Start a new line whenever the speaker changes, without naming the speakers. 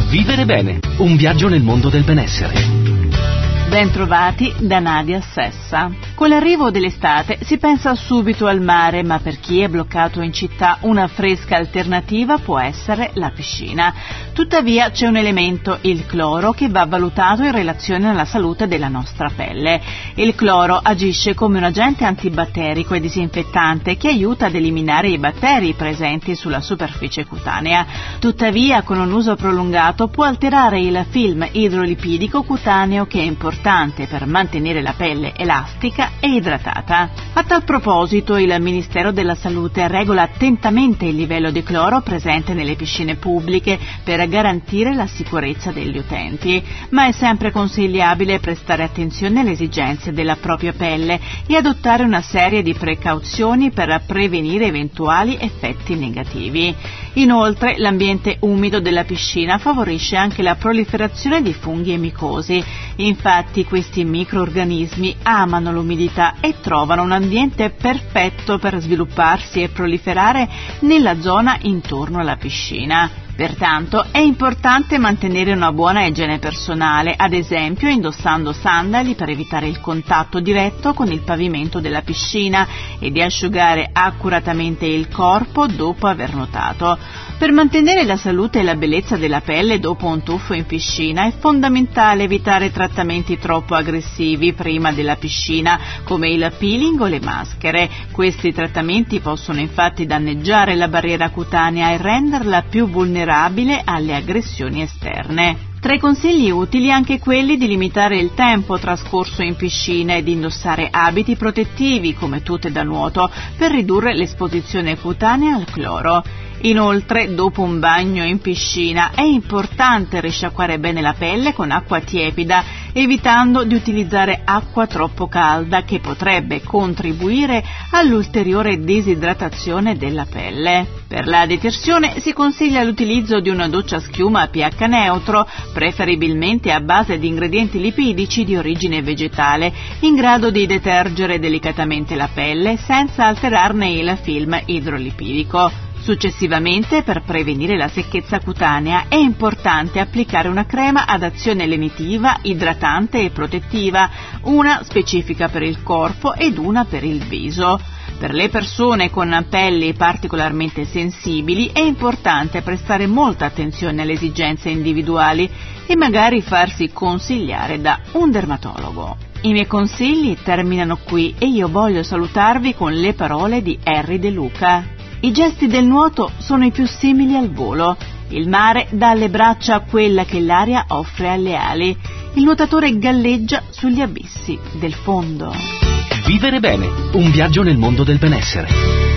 Vivere bene, un viaggio nel mondo del benessere.
Bentrovati da Nadia Sessa. Con l'arrivo dell'estate si pensa subito al mare, ma per chi è bloccato in città una fresca alternativa può essere la piscina. Tuttavia c'è un elemento, il cloro, che va valutato in relazione alla salute della nostra pelle. Il cloro agisce come un agente antibatterico e disinfettante che aiuta ad eliminare i batteri presenti sulla superficie cutanea. Tuttavia, con un uso prolungato può alterare il film idrolipidico cutaneo, che è importante per mantenere la pelle elastica e idratata. A tal proposito, il Ministero della Salute regola attentamente il livello di cloro presente nelle piscine pubbliche per garantire la sicurezza degli utenti, ma è sempre consigliabile prestare attenzione alle esigenze della propria pelle e adottare una serie di precauzioni per prevenire eventuali effetti negativi. Inoltre, l'ambiente umido della piscina favorisce anche la proliferazione di funghi e micosi. Infatti, questi microorganismi amano l'umidità e trovano un ambiente perfetto per svilupparsi e proliferare nella zona intorno alla piscina. Pertanto è importante mantenere una buona igiene personale, ad esempio indossando sandali per evitare il contatto diretto con il pavimento della piscina e di asciugare accuratamente il corpo dopo aver nuotato. Per mantenere la salute e la bellezza della pelle dopo un tuffo in piscina è fondamentale evitare trattamenti troppo aggressivi prima della piscina, come il peeling o le maschere. Questi trattamenti possono infatti danneggiare la barriera cutanea e renderla più vulnerabile alle aggressioni esterne. Tra i consigli utili anche quelli di limitare il tempo trascorso in piscina e di indossare abiti protettivi come tute da nuoto per ridurre l'esposizione cutanea al cloro. Inoltre, dopo un bagno in piscina è importante risciacquare bene la pelle con acqua tiepida, evitando di utilizzare acqua troppo calda che potrebbe contribuire all'ulteriore disidratazione della pelle. Per la detersione si consiglia l'utilizzo di una doccia a schiuma a pH neutro, preferibilmente a base di ingredienti lipidici di origine vegetale, in grado di detergere delicatamente la pelle senza alterarne il film idrolipidico. Successivamente, per prevenire la secchezza cutanea, è importante applicare una crema ad azione lenitiva, idratante e protettiva, una specifica per il corpo ed una per il viso. Per le persone con pelli particolarmente sensibili è importante prestare molta attenzione alle esigenze individuali e magari farsi consigliare da un dermatologo. I miei consigli terminano qui e io voglio salutarvi con le parole di Henry De Luca. I gesti del nuoto sono i più simili al volo. Il mare dà alle braccia a quella che l'aria offre alle ali. Il nuotatore galleggia sugli abissi del fondo.
Vivere bene, un viaggio nel mondo del benessere.